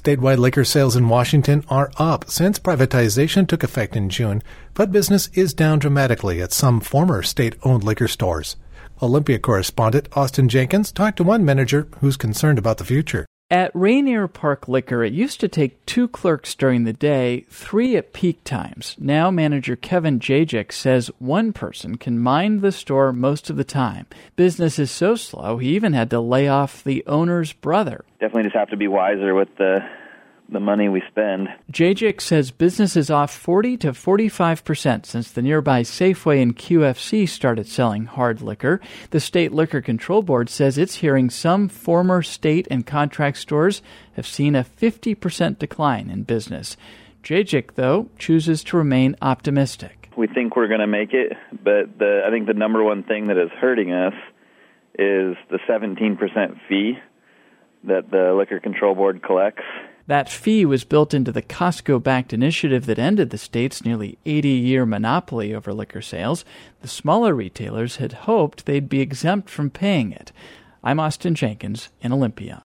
Statewide liquor sales in Washington are up since privatization took effect in June, but business is down dramatically at some former state-owned liquor stores. Olympia correspondent Austin Jenkins talked to one manager who's concerned about the future. At Rainier Park Liquor, it used to take 2 clerks during the day, 3 at peak times. Now manager Kevin Jajek says one person can mind the store most of the time. Business is so slow, he even had to lay off the owner's brother. Definitely just have to be wiser with the money we spend. Jajek says business is off 40 to 45% since the nearby Safeway and QFC started selling hard liquor. The State Liquor Control Board says it's hearing some former state and contract stores have seen a 50% decline in business. Jajek, though, chooses to remain optimistic. We think we're going to make it, but I think the number one thing that is hurting us is the 17% fee that the Liquor Control Board collects. That fee was built into the Costco-backed initiative that ended the state's nearly 80-year monopoly over liquor sales. The smaller retailers had hoped they'd be exempt from paying it. I'm Austin Jenkins in Olympia.